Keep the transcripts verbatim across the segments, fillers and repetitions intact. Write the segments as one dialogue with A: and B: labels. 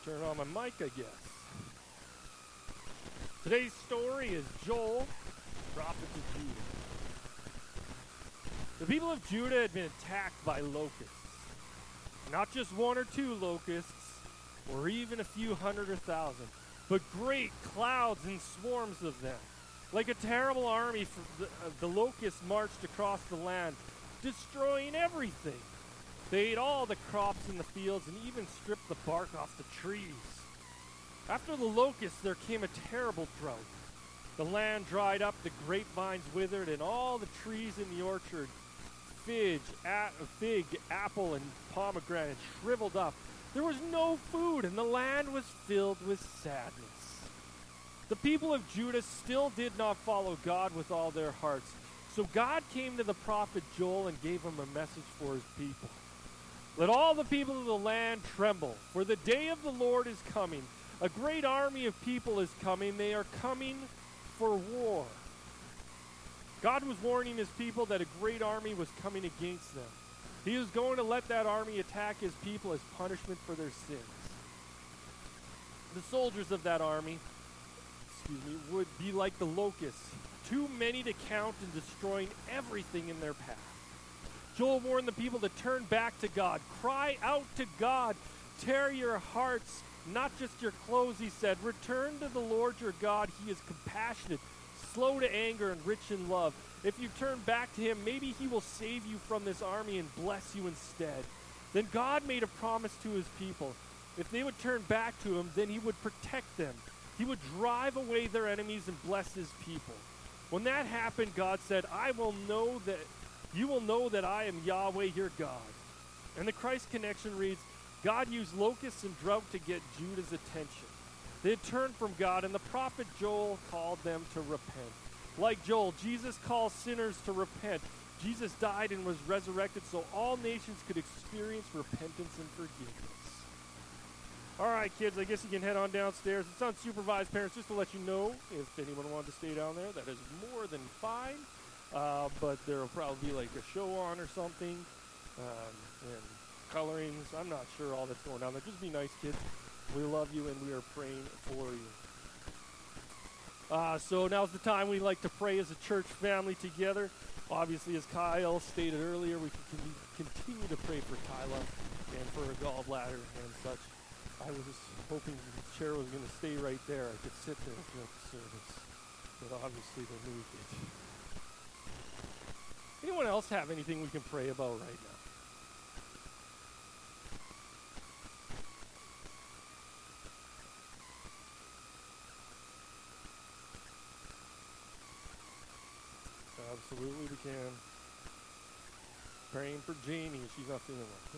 A: Turn on my mic, I guess. Today's story is Joel, prophet of Judah. The people of Judah had been attacked by locusts. Not just one or two locusts, or even a few hundred or thousand, but great clouds and swarms of them. Like a terrible army, the, uh, the locusts marched across the land, destroying everything. They ate all the crops in the fields and even stripped the bark off the trees. After the locusts, there came a terrible drought. The land dried up, the grapevines withered, and all the trees in the orchard, fig, a- fig, apple, and pomegranate, shriveled up. There was no food, and the land was filled with sadness. The people of Judah still did not follow God with all their hearts. So God came to the prophet Joel and gave him a message for his people. Let all the people of the land tremble, for the day of the Lord is coming. A great army of people is coming. They are coming for war. God was warning his people that a great army was coming against them. He was going to let that army attack his people as punishment for their sins. The soldiers of that army, excuse me, would be like the locusts, too many to count and destroying everything in their path. Joel warned the people to turn back to God. Cry out to God. Tear your hearts, not just your clothes, he said. Return to the Lord your God. He is compassionate, slow to anger, and rich in love. If you turn back to him, maybe he will save you from this army and bless you instead. Then God made a promise to his people. If they would turn back to him, then he would protect them. He would drive away their enemies and bless his people. When that happened, God said, I will know that you will know that I am Yahweh your God. And the Christ connection reads, God used locusts and drought to get Judah's attention. They had turned from God, and the prophet Joel called them to repent. Like Joel, Jesus calls sinners to repent. Jesus died and was resurrected so all nations could experience repentance and forgiveness. All right, kids, I guess you can head on downstairs. It's unsupervised, parents, just to let you know, if anyone wanted to stay down there, that is more than fine. Uh, but there will probably be like a show on or something, um, and colorings. I'm not sure all that's going on there. Just be nice, kids. We love you, and we are praying for you. Uh, so now's the time we like to pray as a church family together. Obviously, as Kyle stated earlier, we can continue to pray for Kyla and for her gallbladder and such. I was just hoping the chair was going to stay right there. I could sit there throughout the service, but obviously they moved it. Anyone else have anything we can pray about right now? Absolutely we can. Praying for Janie. She's not feeling well.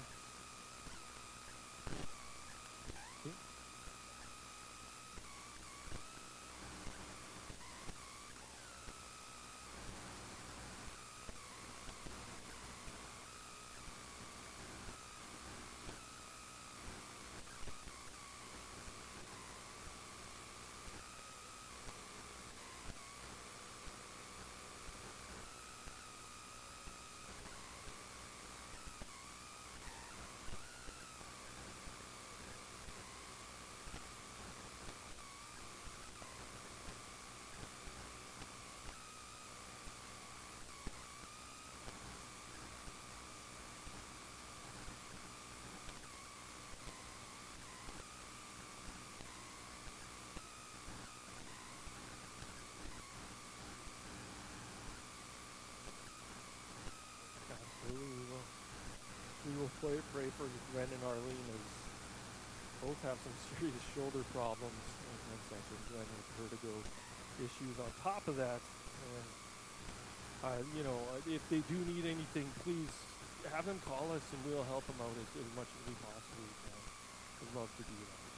A: We will pray, pray for Gwen and Arlene, as both have some serious shoulder problems, and, and such, and Gwen with vertigo issues on top of that. And, uh, you know, if they do need anything, please have them call us, and we'll help them out as, as much as we possibly can. We'd love to do that.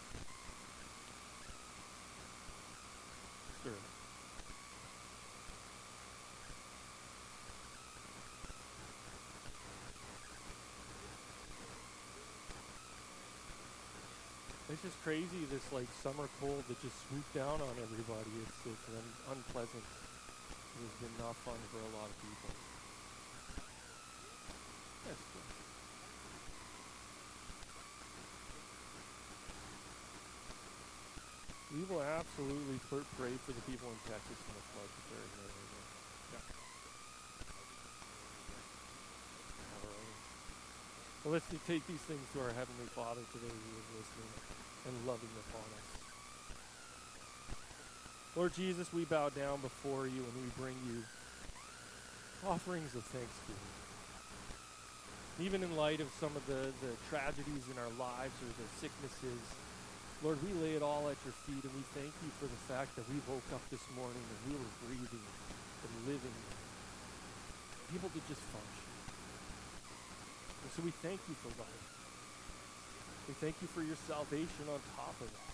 A: Sure. It's just crazy, this like summer cold that just swooped down on everybody. It's it's un- unpleasant. It's been not fun for a lot of people. Yes. We will absolutely pr- pray for the people in Texas and the floods that they're in right now. Yeah. All right. Well, let's take these things to our Heavenly Father today who is listening and loving upon us. Lord Jesus, we bow down before you and we bring you offerings of thanksgiving. Even in light of some of the, the tragedies in our lives or the sicknesses, Lord, we lay it all at your feet, and we thank you for the fact that we woke up this morning and we were breathing and living, able to just function. And so we thank you for life. We thank you for your salvation on top of that.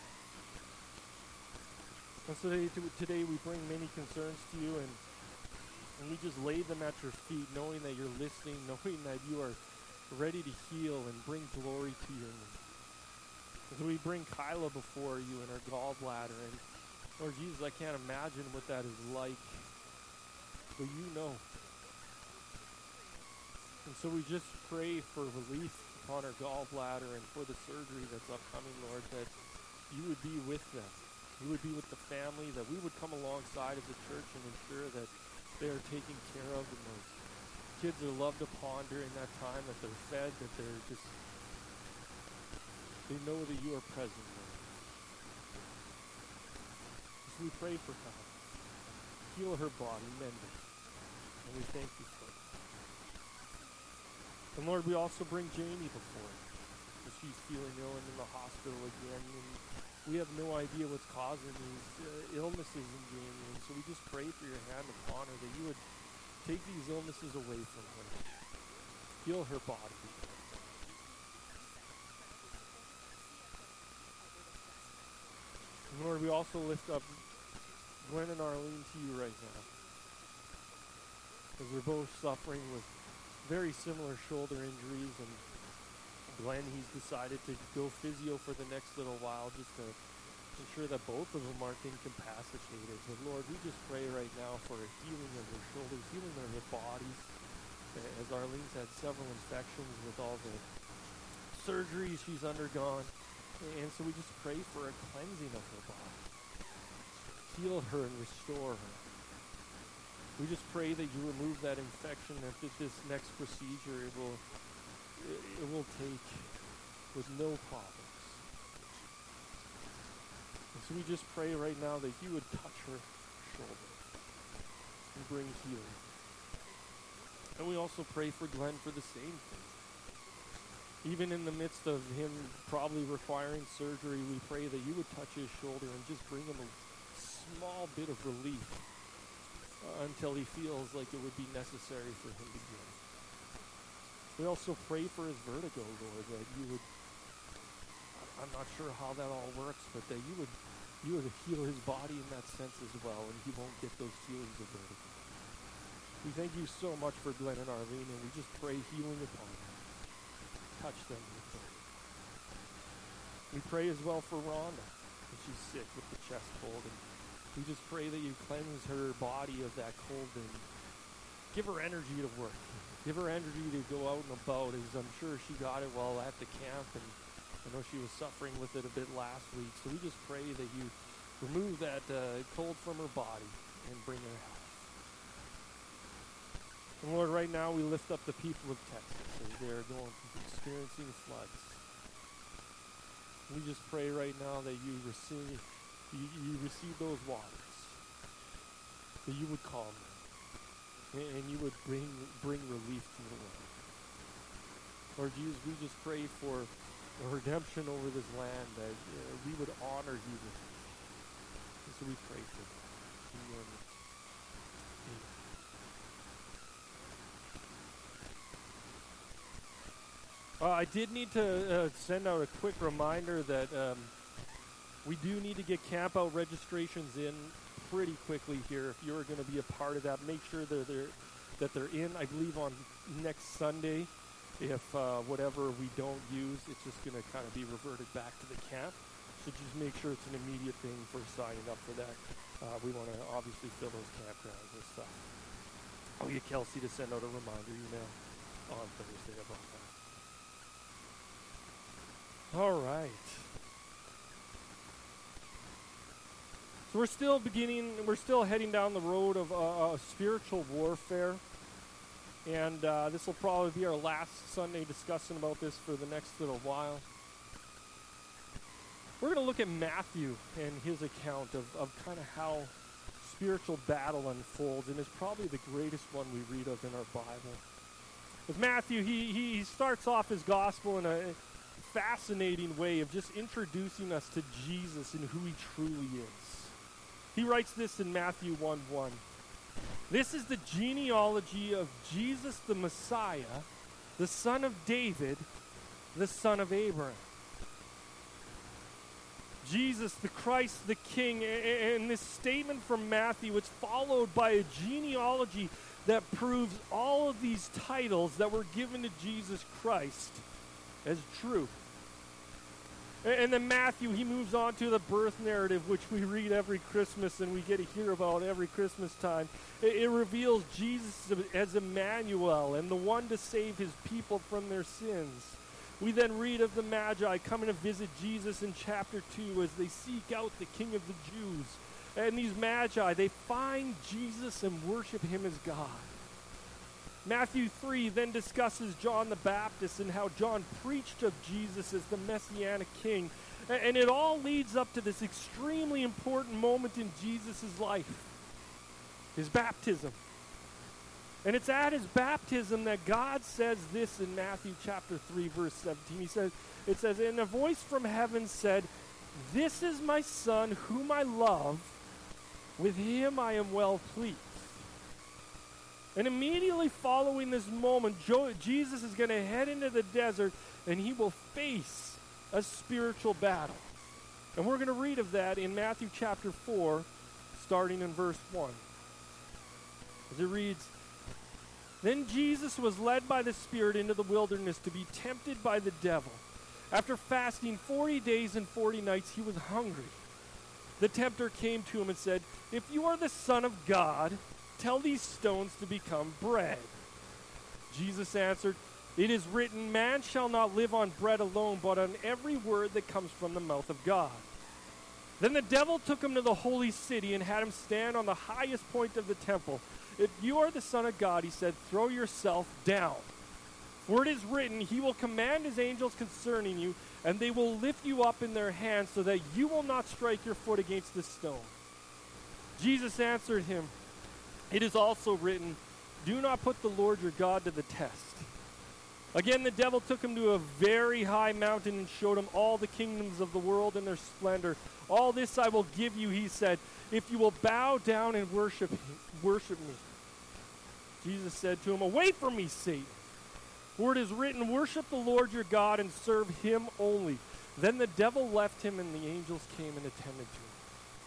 A: And so today, today we bring many concerns to you, and, and we just lay them at your feet, knowing that you're listening, knowing that you are ready to heal and bring glory to your name. So we bring Kyla before you in her gallbladder, and Lord Jesus, I can't imagine what that is like, but you know. And so we just pray for relief upon her gallbladder and for the surgery that's upcoming, Lord, that you would be with them. You would be with the family, that we would come alongside of the church and ensure that they are taken care of, and those kids are loved upon during that time, that they're fed, that they're just... they know that you are present, Lord. So we pray for her. Heal her body, mend it. And we thank you for it. And Lord, we also bring Jamie before you, because she's feeling ill and in the hospital again. And we have no idea what's causing these uh, illnesses in Jamie. And so we just pray for your hand upon her, that you would take these illnesses away from her. Heal her body. Lord, we also lift up Glenn and Arlene to you right now, because they're both suffering with very similar shoulder injuries, and Glenn, he's decided to go physio for the next little while just to ensure that both of them aren't incapacitated. But Lord, we just pray right now for a healing of their shoulders, healing of their bodies, as Arlene's had several infections with all the surgeries she's undergone. And so we just pray for a cleansing of her body. Heal her and restore her. We just pray that you remove that infection, and that this next procedure, it will, it, it will take with no problems. And so we just pray right now that you would touch her shoulder and bring healing. And we also pray for Glenn for the same thing. Even in the midst of him probably requiring surgery, we pray that you would touch his shoulder and just bring him a small bit of relief uh, until he feels like it would be necessary for him to get it. We also pray for his vertigo, Lord, that you would, I'm not sure how that all works, but that you would, you would heal his body in that sense as well, and he won't get those feelings of vertigo. We thank you so much for Glenn and Arlene, and we just pray healing upon them. Touch them, we pray. We pray as well for Rhonda, as she's sick with the chest cold, and we just pray that you cleanse her body of that cold and give her energy to work. Give her energy to go out and about, as I'm sure she got it while at the camp, and I know she was suffering with it a bit last week. So we just pray that you remove that uh, cold from her body and bring her health. And Lord, right now we lift up the people of Texas as they are going experiencing floods. We just pray right now that you receive, you, you receive those waters, that you would calm them, and, and you would bring bring relief to the land. Lord Jesus, we just pray for a redemption over this land, that uh, we would honor you with it. And so we pray for that in your name. Amen. Uh, I did need to uh, send out a quick reminder that um, we do need to get camp out registrations in pretty quickly here. If you're going to be a part of that, make sure they're, they're, that they're in, I believe, on next Sunday. If uh, whatever we don't use, it's just going to kind of be reverted back to the camp. So just make sure it's an immediate thing for signing up for that. Uh, we want to obviously fill those campgrounds and stuff. I'll get Kelsey to send out a reminder email on Thursday about that. All right. So we're still beginning, we're still heading down the road of uh, uh, spiritual warfare. And uh, this will probably be our last Sunday discussing about this for the next little while. We're going to look at Matthew and his account of, of kind of how spiritual battle unfolds, and it's probably the greatest one we read of in our Bible. With Matthew, he, he, he starts off his gospel in a fascinating way of just introducing us to Jesus and who he truly is. He writes this in Matthew one one. This is the genealogy of Jesus the Messiah, the son of David, the son of Abraham. Jesus, the Christ, the King, and this statement from Matthew, it's followed by a genealogy that proves all of these titles that were given to Jesus Christ as true. And then Matthew, he moves on to the birth narrative, which we read every Christmas and we get to hear about every Christmas time. It, it reveals Jesus as Emmanuel and the one to save his people from their sins. We then read of the Magi coming to visit Jesus in chapter two as they seek out the King of the Jews. And these Magi, they find Jesus and worship him as God. Matthew three then discusses John the Baptist and how John preached of Jesus as the Messianic King. And it all leads up to this extremely important moment in Jesus' life, his baptism. And it's at his baptism that God says this in Matthew chapter three, verse seventeen. He says, it says, and a voice from heaven said, this is my son whom I love, with him I am well pleased. And immediately following this moment, Jo- Jesus is going to head into the desert and he will face a spiritual battle. And we're going to read of that in Matthew chapter four, starting in verse one. As it reads, then Jesus was led by the Spirit into the wilderness to be tempted by the devil. After fasting forty days and forty nights, he was hungry. The tempter came to him and said, if you are the Son of God, tell these stones to become bread. Jesus answered, it is written, man shall not live on bread alone, but on every word that comes from the mouth of God. Then the devil took him to the holy city and had him stand on the highest point of the temple. If you are the Son of God, he said, throw yourself down. For it is written, he will command his angels concerning you, and they will lift you up in their hands so that you will not strike your foot against a stone. Jesus answered him, it is also written, do not put the Lord your God to the test. Again, the devil took him to a very high mountain and showed him all the kingdoms of the world and their splendor. All this I will give you, he said, if you will bow down and worship, worship me. Jesus said to him, away from me, Satan. For it is written, worship the Lord your God and serve him only. Then the devil left him and the angels came and attended to him.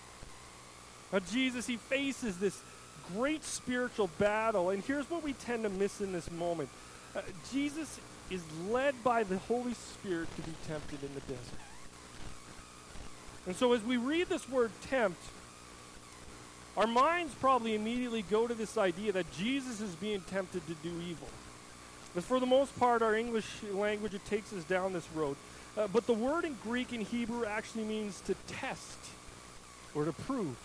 A: Now Jesus, he faces this great spiritual battle, and here's what we tend to miss in this moment. Uh, Jesus is led by the Holy Spirit to be tempted in the desert. And so as we read this word tempt, our minds probably immediately go to this idea that Jesus is being tempted to do evil. But for the most part, our English language, it takes us down this road. Uh, but the word in Greek and Hebrew actually means to test or to prove.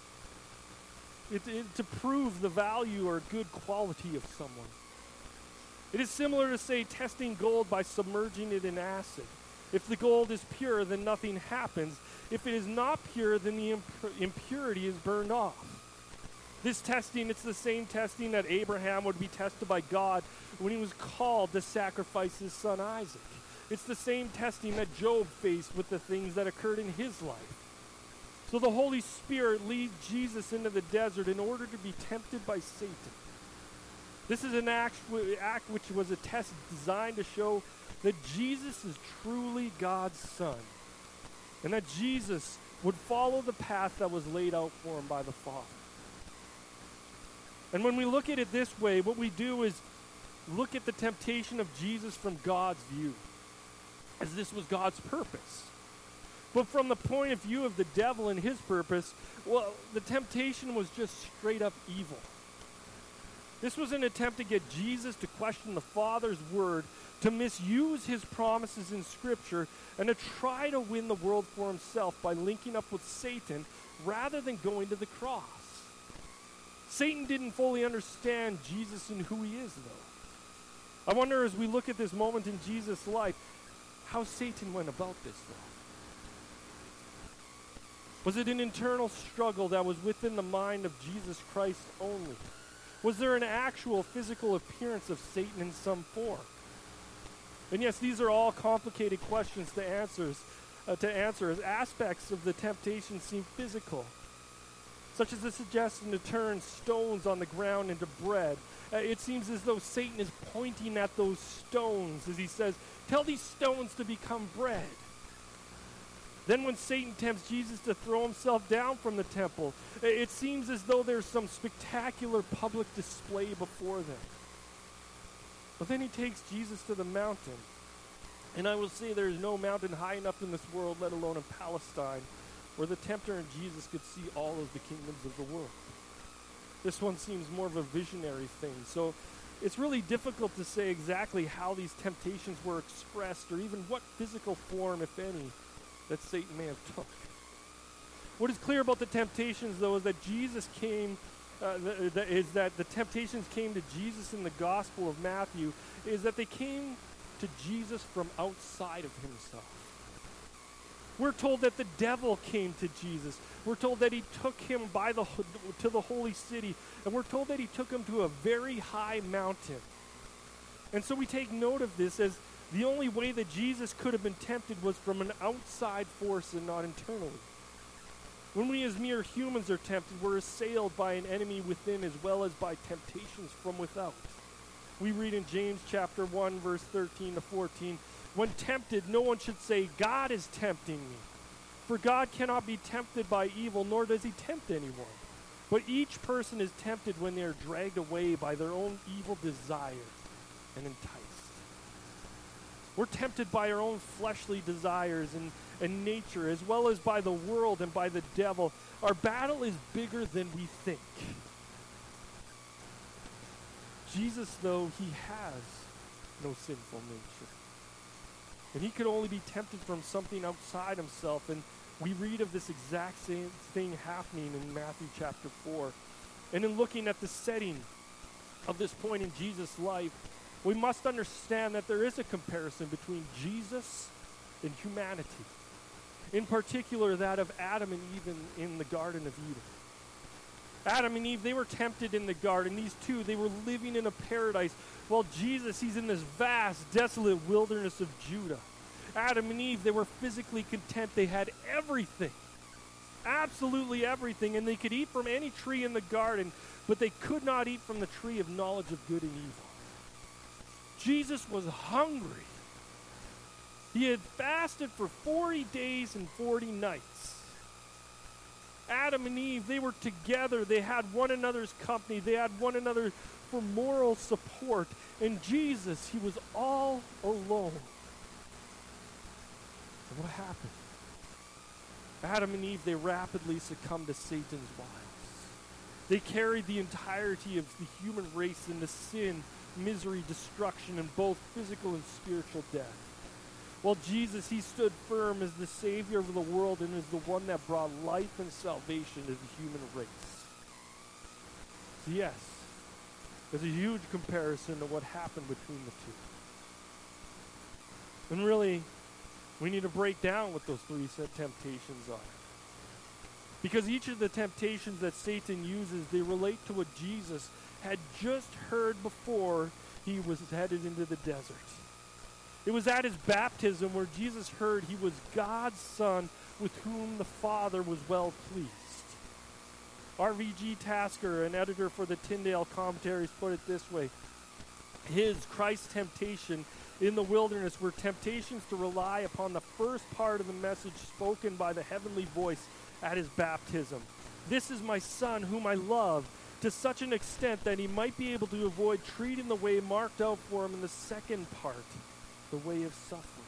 A: It, it, to prove the value or good quality of someone. It is similar to, say, testing gold by submerging it in acid. If the gold is pure, then nothing happens. If it is not pure, then the imp- impurity is burned off. This testing, it's the same testing that Abraham would be tested by God when he was called to sacrifice his son Isaac. It's the same testing that Job faced with the things that occurred in his life. So the Holy Spirit leads Jesus into the desert in order to be tempted by Satan. This is an act, act which was a test designed to show that Jesus is truly God's Son, and that Jesus would follow the path that was laid out for him by the Father. And when we look at it this way, what we do is look at the temptation of Jesus from God's view, as this was God's purpose. But from the point of view of the devil and his purpose, well, the temptation was just straight up evil. This was an attempt to get Jesus to question the Father's word, to misuse his promises in Scripture, and to try to win the world for himself by linking up with Satan rather than going to the cross. Satan didn't fully understand Jesus and who he is, though. I wonder, as we look at this moment in Jesus' life, how Satan went about this, though. Was it an internal struggle that was within the mind of Jesus Christ only? Was there an actual physical appearance of Satan in some form? And yes, these are all complicated questions to answers, uh, to answer, as aspects of the temptation seem physical, such as the suggestion to turn stones on the ground into bread. Uh, it seems as though Satan is pointing at those stones as he says, "Tell these stones to become bread." Then when Satan tempts Jesus to throw himself down from the temple, it seems as though there's some spectacular public display before them. But then he takes Jesus to the mountain. And I will say there is no mountain high enough in this world, let alone in Palestine, where the tempter and Jesus could see all of the kingdoms of the world. This one seems more of a visionary thing. So it's really difficult to say exactly how these temptations were expressed, or even what physical form, if any, that Satan may have took. What is clear about the temptations, though, is that Jesus came, uh, th- th- is that the temptations came to Jesus in the Gospel of Matthew, is that they came to Jesus from outside of himself. We're told that the devil came to Jesus. We're told that he took him by the ho- to the holy city, and we're told that he took him to a very high mountain. And so we take note of this as the only way that Jesus could have been tempted was from an outside force and not internally. When we as mere humans are tempted, we're assailed by an enemy within as well as by temptations from without. We read in James chapter one, verse thirteen to fourteen, "When tempted, no one should say, 'God is tempting me.' For God cannot be tempted by evil, nor does he tempt anyone. But each person is tempted when they are dragged away by their own evil desires and enticed." We're tempted by our own fleshly desires and, and nature, as well as by the world and by the devil. Our battle is bigger than we think. Jesus, though, he has no sinful nature. And he could only be tempted from something outside himself. And we read of this exact same thing happening in Matthew chapter four. And in looking at the setting of this point in Jesus' life, we must understand that there is a comparison between Jesus and humanity. In particular, that of Adam and Eve in, in the Garden of Eden. Adam and Eve, they were tempted in the garden. These two, they were living in a paradise, while Jesus, he's in this vast, desolate wilderness of Judah. Adam and Eve, they were physically content. They had everything. Absolutely everything. And they could eat from any tree in the garden, but they could not eat from the tree of knowledge of good and evil. Jesus was hungry. He had fasted for forty days and forty nights. Adam and Eve, they were together. They had one another's company. They had one another for moral support. And Jesus, he was all alone. And what happened? Adam and Eve, they rapidly succumbed to Satan's wiles. They carried the entirety of the human race into sin, misery, destruction, and both physical and spiritual death. While Jesus, he stood firm as the Savior of the world and as the one that brought life and salvation to the human race. So yes, there's a huge comparison to what happened between the two. And really, we need to break down what those three set temptations are. Because each of the temptations that Satan uses, they relate to what Jesus had just heard before he was headed into the desert. It was at his baptism where Jesus heard he was God's Son with whom the Father was well pleased. R V G Tasker, an editor for the Tyndale Commentaries, put it this way. His, Christ's temptation in the wilderness were temptations to rely upon the first part of the message spoken by the heavenly voice at his baptism. "This is my Son whom I love," to such an extent that he might be able to avoid treating the way marked out for him in the second part, the way of suffering.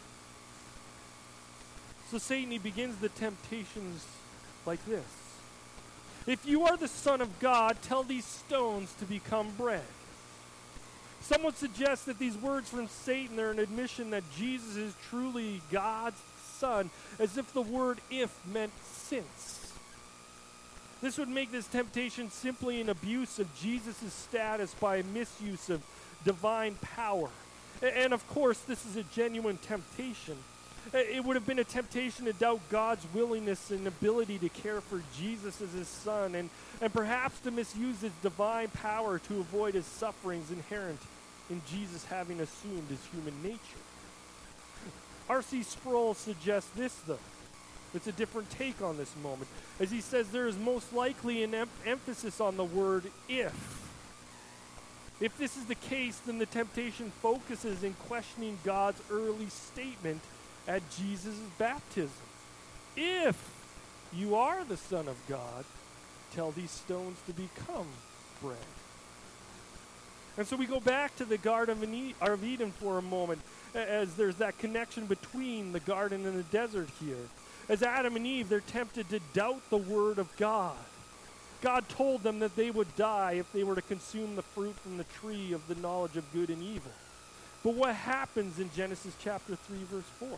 A: So Satan, he begins the temptations like this. "If you are the Son of God, tell these stones to become bread." Some would suggest that these words from Satan are an admission that Jesus is truly God's Son, as if the word if meant since. This would make this temptation simply an abuse of Jesus' status by a misuse of divine power. And of course, this is a genuine temptation. It would have been a temptation to doubt God's willingness and ability to care for Jesus as his son, and, and perhaps to misuse his divine power to avoid his sufferings inherent in Jesus having assumed his human nature. R C Sproul suggests this, though. It's a different take on this moment, as he says there is most likely an em- emphasis on the word if. If this is the case, then the temptation focuses in questioning God's early statement at Jesus' baptism. If you are the Son of God, tell these stones to become bread. And so we go back to the Garden of Eden for a moment, as there's that connection between the garden and the desert here. As Adam and Eve, they're tempted to doubt the word of God. God told them that they would die if they were to consume the fruit from the tree of the knowledge of good and evil. But what happens in Genesis chapter three, verse four?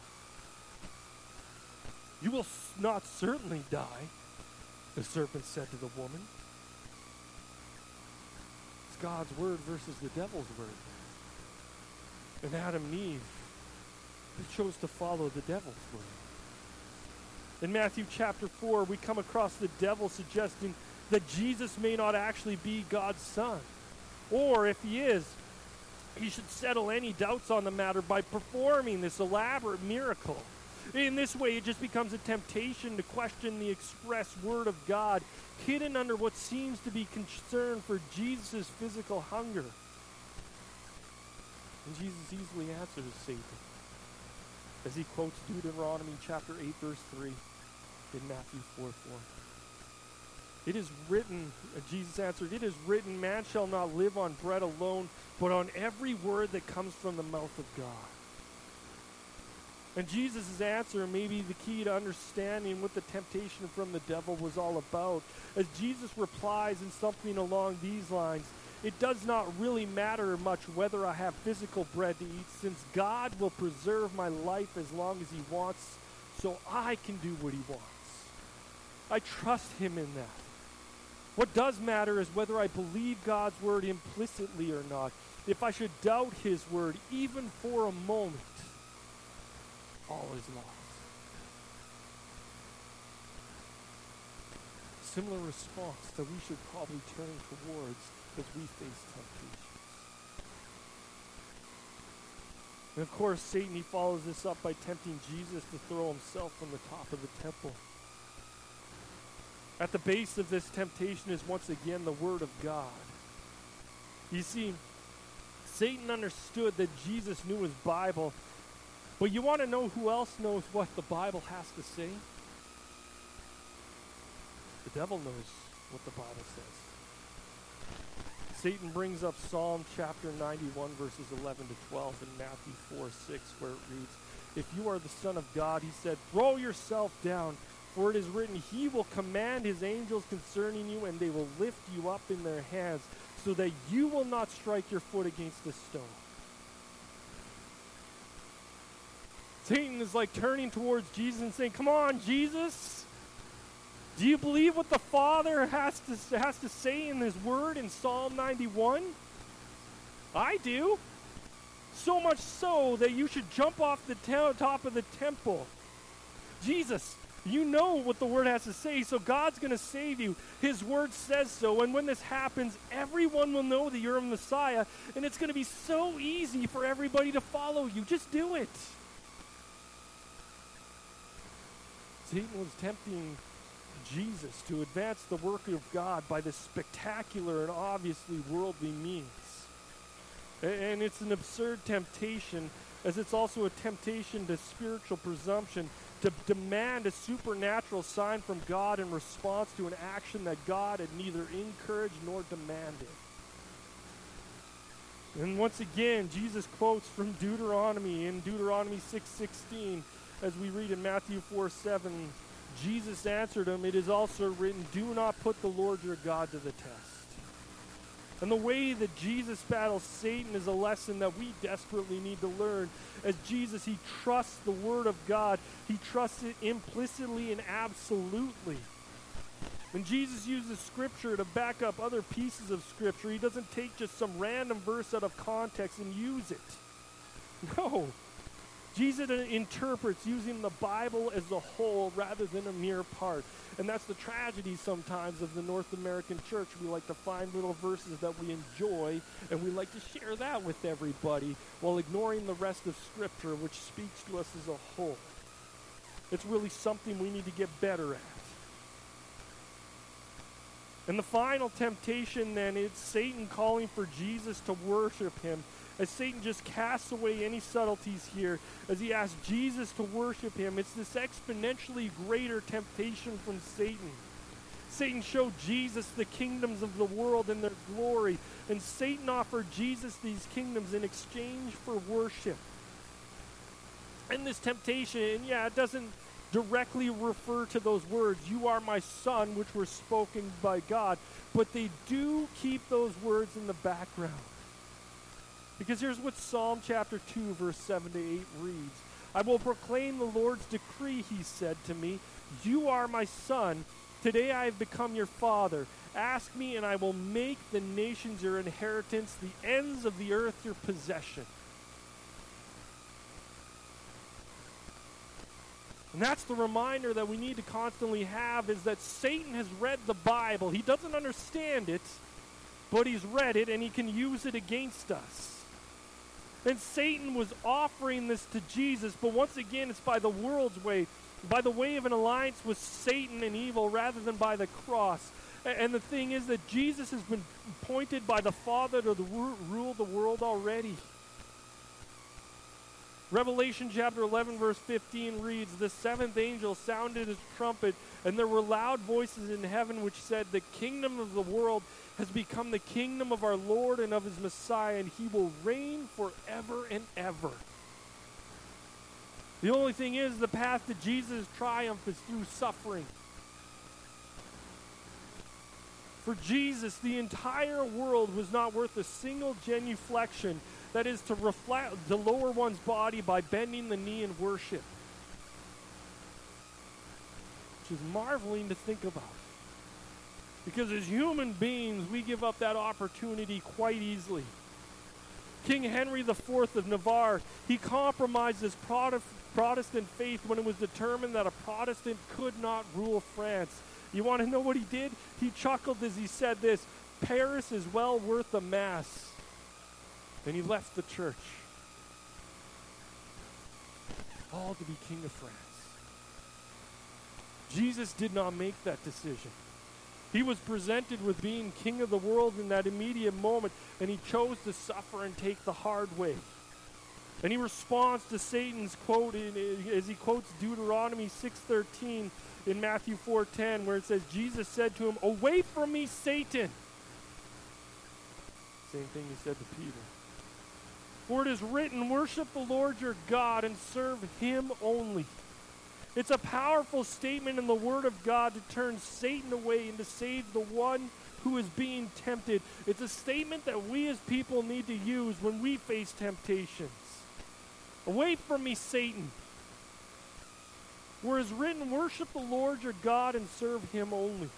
A: You will not certainly die, the serpent said to the woman. It's God's word versus the devil's word. And Adam and Eve, they chose to follow the devil's word. In Matthew chapter four, we come across the devil suggesting that Jesus may not actually be God's son. Or if he is, he should settle any doubts on the matter by performing this elaborate miracle. In this way, it just becomes a temptation to question the express word of God, hidden under what seems to be concern for Jesus' physical hunger. And Jesus easily answers Satan, as he quotes Deuteronomy chapter eight, verse three in Matthew four four. It is written, Jesus answered, it is written, man shall not live on bread alone, but on every word that comes from the mouth of God. And Jesus' answer may be the key to understanding what the temptation from the devil was all about. As Jesus replies in something along these lines, it does not really matter much whether I have physical bread to eat, since God will preserve my life as long as he wants, so I can do what he wants. I trust him in that. What does matter is whether I believe God's word implicitly or not. If I should doubt his word, even for a moment, all is lost. Similar response that we should probably turn towards as we face temptations. And of course, Satan, he follows this up by tempting Jesus to throw himself from the top of the temple. At the base of this temptation is once again the word of God. You see, Satan understood that Jesus knew his Bible, but you want to know who else knows what the Bible has to say? The devil knows what the Bible says. Satan brings up Psalm chapter ninety-one, verses eleven to twelve in Matthew four six, where it reads, if you are the Son of God, he said, throw yourself down, for it is written, he will command his angels concerning you, and they will lift you up in their hands, so that you will not strike your foot against a stone. Satan is like turning towards Jesus and saying, come on, Jesus. Do you believe what the Father has to, has to say in his word in Psalm ninety-one? I do. So much so that you should jump off the te- top of the temple. Jesus, you know what the word has to say, so God's going to save you. His word says so, and when this happens, everyone will know that you're a Messiah, and it's going to be so easy for everybody to follow you. Just do it. Satan was tempting Jesus to advance the work of God by this spectacular and obviously worldly means. And it's an absurd temptation, as it's also a temptation to spiritual presumption, to demand a supernatural sign from God in response to an action that God had neither encouraged nor demanded. And once again, Jesus quotes from Deuteronomy in Deuteronomy six sixteen, as we read in Matthew four seven, Jesus answered him, it is also written, do not put the Lord your God to the test. And the way that Jesus battles Satan is a lesson that we desperately need to learn. As Jesus, he trusts the Word of God. He trusts it implicitly and absolutely. When Jesus uses Scripture to back up other pieces of Scripture, he doesn't take just some random verse out of context and use it. No. Jesus interprets using the Bible as a whole rather than a mere part. And that's the tragedy sometimes of the North American church. We like to find little verses that we enjoy, and we like to share that with everybody while ignoring the rest of Scripture, which speaks to us as a whole. It's really something we need to get better at. And the final temptation then is Satan calling for Jesus to worship him. As Satan just casts away any subtleties here, as he asks Jesus to worship him, it's this exponentially greater temptation from Satan. Satan showed Jesus the kingdoms of the world and their glory, and Satan offered Jesus these kingdoms in exchange for worship. And this temptation, and yeah, it doesn't directly refer to those words, "You are my son," which were spoken by God, but they do keep those words in the background. Because here's what Psalm chapter two, verse seven to eight reads. "I will proclaim the Lord's decree," he said to me. "You are my son. Today I have become your father. Ask me, and I will make the nations your inheritance, the ends of the earth your possession." And that's the reminder that we need to constantly have, is that Satan has read the Bible. He doesn't understand it, but he's read it, and he can use it against us. And Satan was offering this to Jesus, but once again, it's by the world's way, by the way of an alliance with Satan and evil rather than by the cross. And the thing is that Jesus has been appointed by the Father to the rule the world already. Revelation chapter eleven, verse fifteen reads, "The seventh angel sounded his trumpet, and there were loud voices in heaven which said, 'The kingdom of the world has become the kingdom of our Lord and of his Messiah, and he will reign forever and ever.'" The only thing is, the path to Jesus' triumph is through suffering. For Jesus, the entire world was not worth a single genuflection, that is, to reflect, to lower one's body by bending the knee in worship. Which is marveling to think about. Because as human beings, we give up that opportunity quite easily. King Henry the Fourth of Navarre, he compromised his Protestant faith when it was determined that a Protestant could not rule France. You want to know what he did? He chuckled as he said this, "Paris is well worth a mass." Then he left the church. All to be king of France. Jesus did not make that decision. He was presented with being king of the world in that immediate moment, and he chose to suffer and take the hard way. And he responds to Satan's quote in, as he quotes Deuteronomy six thirteen in Matthew four ten, where it says, Jesus said to him, "Away from me, Satan." Same thing he said to Peter. "For it is written, worship the Lord your God and serve him only." It's a powerful statement in the Word of God to turn Satan away and to save the one who is being tempted. It's a statement that we as people need to use when we face temptations. "Away from me, Satan. For it is written, worship the Lord your God and serve him only."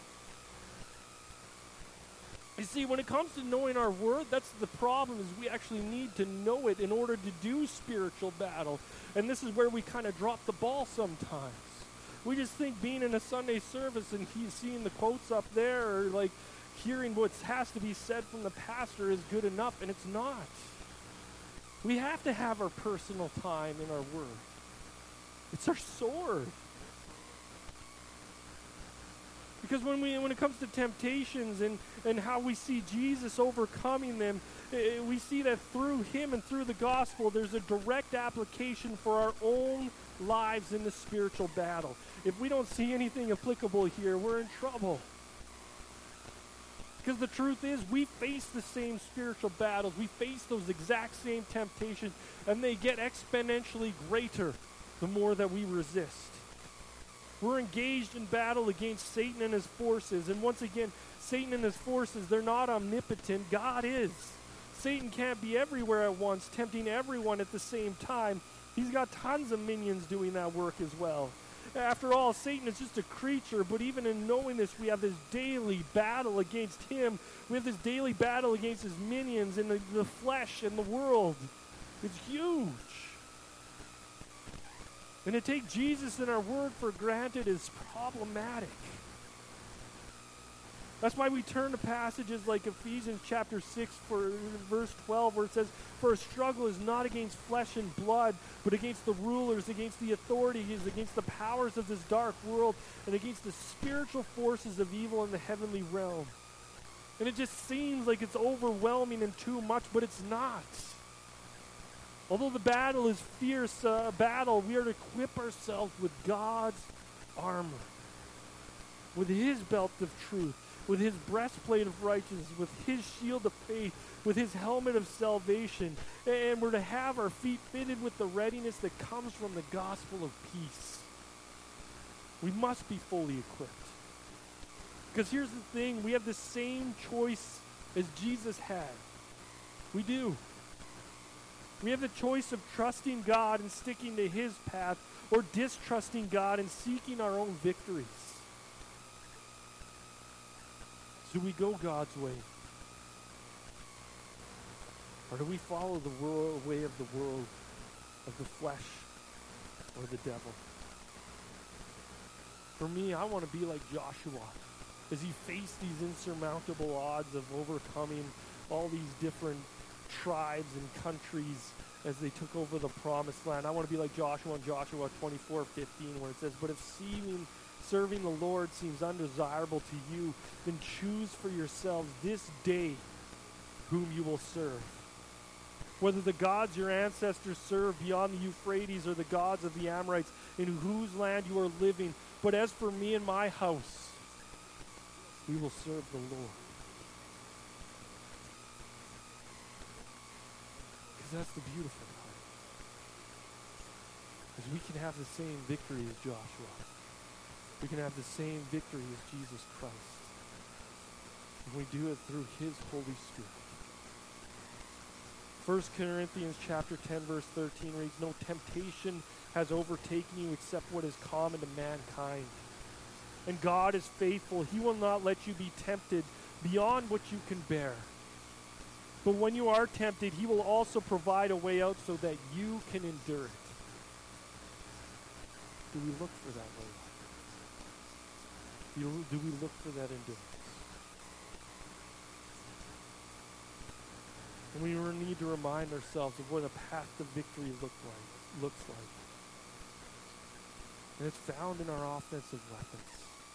A: You see, when it comes to knowing our word, that's the problem, is we actually need to know it in order to do spiritual battle. And this is where we kind of drop the ball sometimes. We just think being in a Sunday service and he's seeing the quotes up there, or like hearing what has to be said from the pastor is good enough, and it's not. We have to have our personal time in our word. It's our sword. Because when we when it comes to temptations and, and how we see Jesus overcoming them, uh, we see that through him and through the gospel, there's a direct application for our own lives in the spiritual battle. If we don't see anything applicable here, we're in trouble. Because the truth is, we face the same spiritual battles. We face those exact same temptations, and they get exponentially greater the more that we resist. We're engaged in battle against Satan and his forces. And once again, Satan and his forces, they're not omnipotent. God is. Satan can't be everywhere at once, tempting everyone at the same time. He's got tons of minions doing that work as well. After all, Satan is just a creature, but even in knowing this, we have this daily battle against him. We have this daily battle against his minions and the, the flesh and the world. It's huge. And to take Jesus and our word for granted is problematic. That's why we turn to passages like Ephesians chapter six, for verse twelve, where it says, "For our struggle is not against flesh and blood, but against the rulers, against the authorities, against the powers of this dark world, and against the spiritual forces of evil in the heavenly realm." And it just seems like it's overwhelming and too much, but it's not. Although the battle is fierce uh, battle, we are to equip ourselves with God's armor, with his belt of truth, with his breastplate of righteousness, with his shield of faith, with his helmet of salvation. And we're to have our feet fitted with the readiness that comes from the gospel of peace. We must be fully equipped. Because here's the thing, we have the same choice as Jesus had. We do. We have the choice of trusting God and sticking to his path, or distrusting God and seeking our own victories. Do we go God's way? Or do we follow the world, way of the world, of the flesh, or the devil? For me, I want to be like Joshua as he faced these insurmountable odds of overcoming all these different tribes and countries as they took over the promised land. I want to be like Joshua in Joshua twenty-four fifteen, where it says, "But if seeming, serving the Lord seems undesirable to you, then choose for yourselves this day whom you will serve. Whether the gods your ancestors served beyond the Euphrates or the gods of the Amorites in whose land you are living. But as for me and my house, we will serve the Lord." That's the beautiful part. Because we can have the same victory as Joshua. We can have the same victory as Jesus Christ. And we do it through his Holy Spirit. First Corinthians chapter ten, verse thirteen reads, "No temptation has overtaken you except what is common to mankind. And God is faithful. He will not let you be tempted beyond what you can bear. But when you are tempted, he will also provide a way out so that you can endure it." Do we look for that way out? Do, do we look for that endurance? And we need to remind ourselves of what a path to victory look like, looks like. And it's found in our offensive weapons.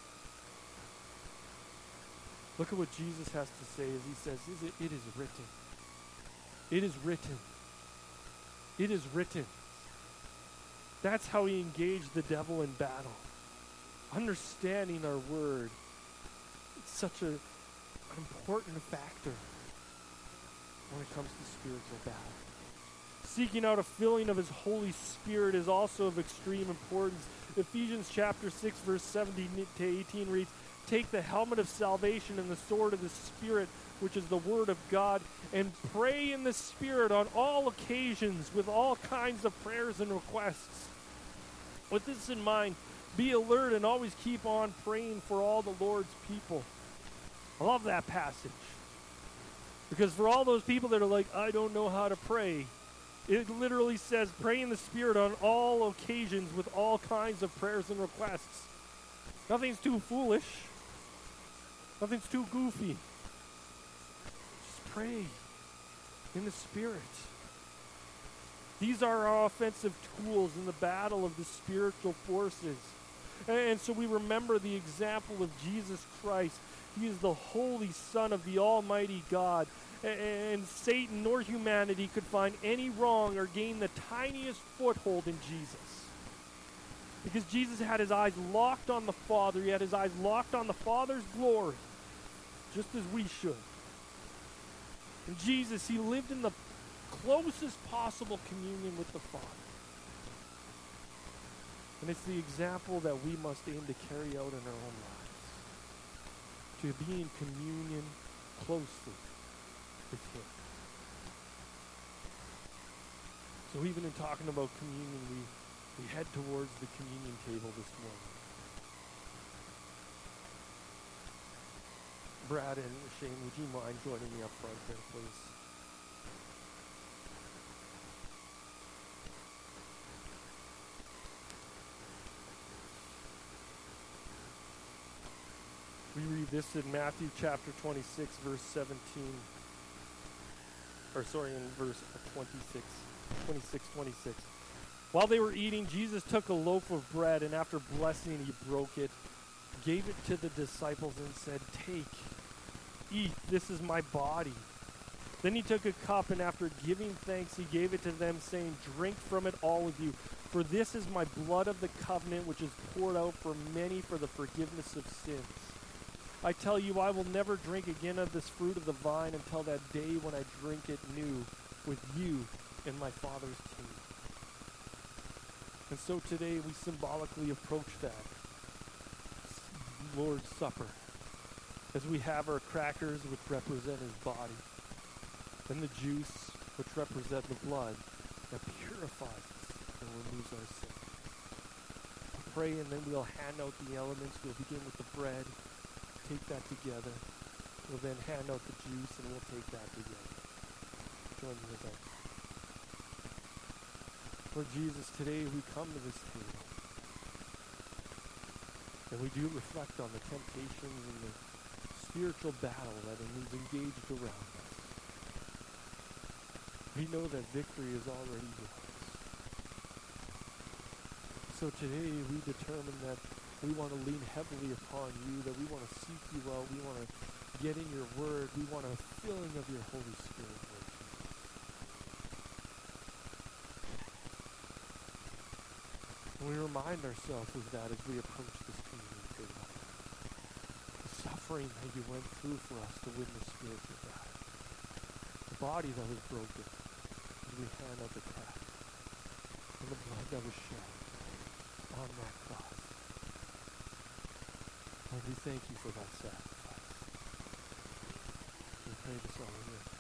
A: Look at what Jesus has to say as he says, "Is it, it is written. It is written. It is written." That's how he engaged the devil in battle. Understanding our word. It's such a, an important factor when it comes to spiritual battle. Seeking out a filling of his Holy Spirit is also of extreme importance. Ephesians chapter six, verse seventeen to eighteen reads, "Take the helmet of salvation and the sword of the Spirit, which is the word of God, and pray in the Spirit on all occasions with all kinds of prayers and requests. With this in mind, be alert and always keep on praying for all the Lord's people." I love that passage. Because for all those people that are like, "I don't know how to pray," it literally says, pray in the Spirit on all occasions with all kinds of prayers and requests. Nothing's too foolish. Nothing's too goofy. Just pray in the Spirit. These are our offensive tools in the battle of the spiritual forces. And so we remember the example of Jesus Christ. He is the Holy Son of the Almighty God. And Satan nor humanity could find any wrong or gain the tiniest foothold in Jesus. Because Jesus had his eyes locked on the Father. He had his eyes locked on the Father's glory, just as we should. And Jesus, he lived in the closest possible communion with the Father. And it's the example that we must aim to carry out in our own lives. to be in communion closely with him. So even in talking about communion, we, we head towards the communion table this morning. Brad and Shane, would you mind joining me up front here, please? We read this in Matthew chapter twenty-six, verse seventeen. Or sorry, in verse twenty-six, twenty-six, twenty-six. While they were eating, Jesus took a loaf of bread, and after blessing, he broke it, gave it to the disciples, and said, "Take, eat, this is my body." Then he took a cup, and after giving thanks, he gave it to them, saying, "Drink from it, all of you, for this is my blood of the covenant, which is poured out for many for the forgiveness of sins. I tell you, I will never drink again of this fruit of the vine until that day when I drink it new with you in my Father's kingdom." And so today we symbolically approach that Lord's Supper as we have our crackers, which represent his body, and the juice, which represent the blood that purifies us and removes our sin. We'll pray, and then we'll hand out the elements. We'll begin with the bread. Take that together. We'll then hand out the juice, and we'll take that together. Join me as I pray. Lord Jesus, today we come to this table, and we do reflect on the temptations and the spiritual battle that is engaged around us. We know that victory is already yours. So today we determine that we want to lean heavily upon you, that we want to seek you out, we want to get in your word, we want a filling of your Holy Spirit, Lord Jesus. And we remind ourselves of that as we approach this communion table. The suffering that you went through for us to win the spiritual battle. The body that was broken as we hand out the cup. And the blood that was shed on that cross. Lord, we thank you for that sacrifice. We pray this all in your name.